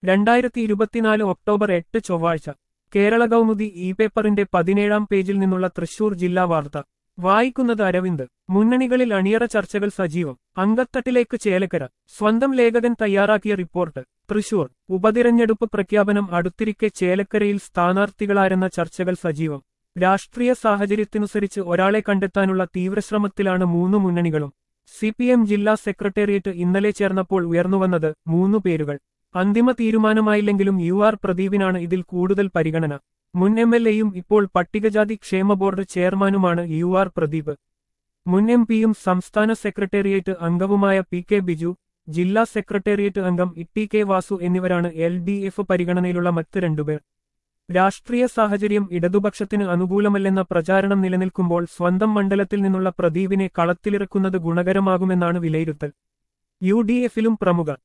2024 October 8 ചൊവ്വാഴ്ച Kerala Kaumudi E പേപ്പറിന്റെ 17-ാം പേജിൽ നിന്നുള്ള തൃശൂർ ജില്ലാ വാർത്ത വായിക്കുന്നത് അരവിന്ദ്. മുന്നണികളിൽ അണിയറ ചർച്ചകൾ സജീവം. അങ്കത്തട്ടിലേക്ക് ചേലക്കര. സ്വന്തം ലേഖകൻ തയ്യാറാക്കിയ റിപ്പോർട്ട്. തൃശൂർ. ഉപതിരഞ്ഞെടുപ്പ് പ്രഖ്യാപനം അടുത്തിരിക്കെ ചേലക്കരയിൽ സ്ഥാനാർത്ഥികളാരെന്ന ചർച്ചകൾ സജീവം. രാഷ്ട്രീയ സാഹചര്യത്തിനനുസരിച്ച് ഒരാളെ കണ്ടെത്താനുള്ള തീവ്രശ്രമത്തിലാണ് മൂന്ന് മുന്നണികളും. സിപിഎം ജില്ലാ സെക്രട്ടേറിയറ്റ് ഇന്നലെ ചേർന്നപ്പോൾ ഉയർന്നുവന്നത് 3 പേരുകൾ. അന്തിമ തീരുമാനമായില്ലെങ്കിലും UR പ്രദീപിനാണ് ഇതിൽ കൂടുതൽ പരിഗണന. മുൻ MLAയും ഇപ്പോൾ പട്ടികജാതി ക്ഷേമ ബോർഡ് ചെയർമാനുമാണ് UR പ്രദീപ്. മുൻ MP യും സംസ്ഥാന സെക്രട്ടേറിയറ്റ് അംഗവുമായ PK ബിജു, ജില്ലാ സെക്രട്ടേറിയറ്റ് അംഗം TK വാസു എന്നിവരാണ് LDF പരിഗണനയിലുള്ള മറ്റ് രണ്ടുപേർ. രാഷ്ട്രീയ സാഹചര്യം ഇടതുപക്ഷത്തിന് അനുകൂലമല്ലെന്ന പ്രചാരണം നിലനിൽക്കുമ്പോൾ സ്വന്തം മണ്ഡലത്തിൽ നിന്നുള്ള പ്രദീപിനെ കളത്തിലിറക്കുന്നത് ഗുണകരമാകുമെന്നാണ് വിലയിരുത്തൽ. UDFിലും പ്രമുഖർ.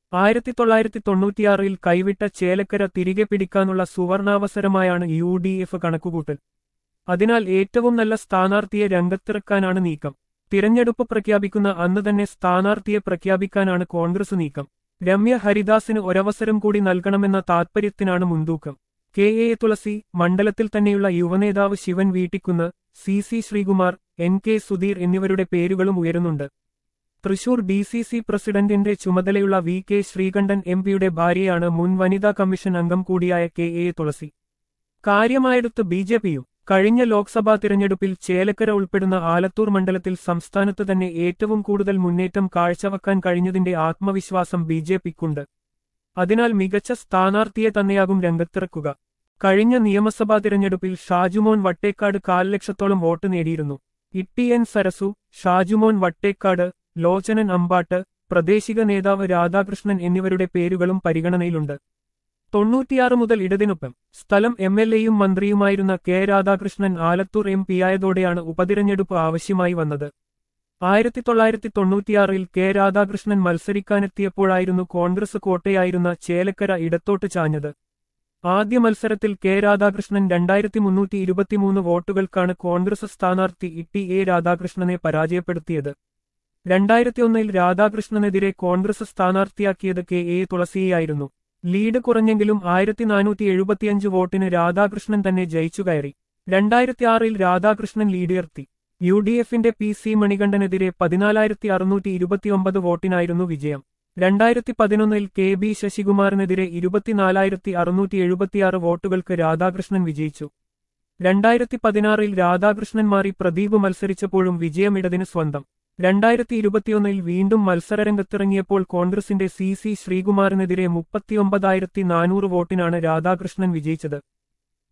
1996-ൽ കൈവിട്ട ചേലക്കര തിരികെ പിടിക്കാനുള്ള സുവർണാവസരമായാണ് UDF കണക്കുകൂട്ടൽ. അതിനാൽ ഏറ്റവും നല്ല സ്ഥാനാർത്ഥിയെ രംഗത്തിറക്കാനാണ് നീക്കം. തിരഞ്ഞെടുപ്പ് പ്രഖ്യാപിക്കുന്ന അന്ന് തന്നെ സ്ഥാനാർത്ഥിയെ പ്രഖ്യാപിക്കാനാണ് കോൺഗ്രസ് നീക്കം. രമ്യ ഹരിദാസിന് ഒരവസരം കൂടി നൽകണമെന്ന താത്പര്യത്തിനാണ് മുൻതൂക്കം. KA തുളസി, മണ്ഡലത്തിൽ തന്നെയുള്ള യുവനേതാവ് ശിവൻ വീട്ടിക്കുന്ന്, CC ശ്രീകുമാർ, NK സുധീർ എന്നിവരുടെ പേരുകളും ഉയരുന്നുണ്ട്. തൃശൂർ DCC പ്രസിഡന്റിന്റെ ചുമതലയുള്ള VK ശ്രീകണ്ഠൻ MPയുടെ ഭാര്യയാണ് മുൻ വനിതാ കമ്മീഷൻ അംഗം കൂടിയായ KA തുളസി. കാര്യമായെടുത്ത് BJPയും. കഴിഞ്ഞ ലോക്സഭാ തിരഞ്ഞെടുപ്പിൽ ചേലക്കര ഉൾപ്പെടുന്ന ആലത്തൂർ മണ്ഡലത്തിൽ സംസ്ഥാനത്ത് തന്നെ ഏറ്റവും കൂടുതൽ മുന്നേറ്റം കാഴ്ചവെക്കാൻ കഴിഞ്ഞതിന്റെ ആത്മവിശ്വാസം BJPക്കുണ്ട്. അതിനാൽ മികച്ച സ്ഥാനാർത്ഥിയെ തന്നെയാകും രംഗത്തിറക്കുക. കഴിഞ്ഞ നിയമസഭാ തിരഞ്ഞെടുപ്പിൽ ഷാജുമോൻ വട്ടേക്കാട് 1/4 ലക്ഷത്തോളം വോട്ട് നേടിയിരുന്നു. TN സരസു, ഷാജുമോൻ വട്ടേക്കാട്, ലോചനൻ അമ്പാട്ട്, പ്രാദേശിക നേതാവ് രാധാകൃഷ്ണൻ എന്നിവരുടെ പേരുകളും പരിഗണനയിലുണ്ട്. 96 മുതൽ ഇടതിനൊപ്പം. സ്ഥലം MLAയും മന്ത്രിയുമായിരുന്ന K രാധാകൃഷ്ണൻ ആലത്തൂർ MP ആയതോടെയാണ് ഉപതിരഞ്ഞെടുപ്പ് ആവശ്യമായി വന്നത്. 1996-ൽ K രാധാകൃഷ്ണൻ മത്സരിക്കാനെത്തിയപ്പോഴായിരുന്നു കോൺഗ്രസ് കോട്ടയായിരുന്ന ചേലക്കര ഇടത്തോട്ട് ചാഞ്ഞത്. ആദ്യ മത്സരത്തിൽ K രാധാകൃഷ്ണൻ 2323 വോട്ടുകൾക്കാണ് കോൺഗ്രസ് സ്ഥാനാർത്ഥി TA രാധാകൃഷ്ണനെ പരാജയപ്പെടുത്തിയത്. 2001-ൽ രാധാകൃഷ്ണനെതിരെ കോൺഗ്രസ് സ്ഥാനാർത്ഥിയാക്കിയത് KA തുളസിയെയായിരുന്നു. ലീഡ് കുറഞ്ഞെങ്കിലും 1475 വോട്ടിന് രാധാകൃഷ്ണൻ തന്നെ ജയിച്ചുകയറി. 2006-ൽ രാധാകൃഷ്ണൻ ലീഡുയർത്തി. UDFിന്റെ PC മണികണ്ഠനെതിരെ 14,629 വോട്ടിനായിരുന്നു വിജയം. 2011-ൽ KB ശശികുമാറിനെതിരെ 24,676 വോട്ടുകൾക്ക് രാധാകൃഷ്ണൻ വിജയിച്ചു. 2016-ൽ രാധാകൃഷ്ണൻ മാറി പ്രദീപ് മത്സരിച്ചപ്പോഴും വിജയം ഇടതിന് സ്വന്തം. 2021-ൽ വീണ്ടും മത്സരരംഗത്തിറങ്ങിയപ്പോൾ കോൺഗ്രസിന്റെ CC ശ്രീകുമാറിനെതിരെ 39,400 വോട്ടിനാണ് രാധാകൃഷ്ണൻ വിജയിച്ചത്.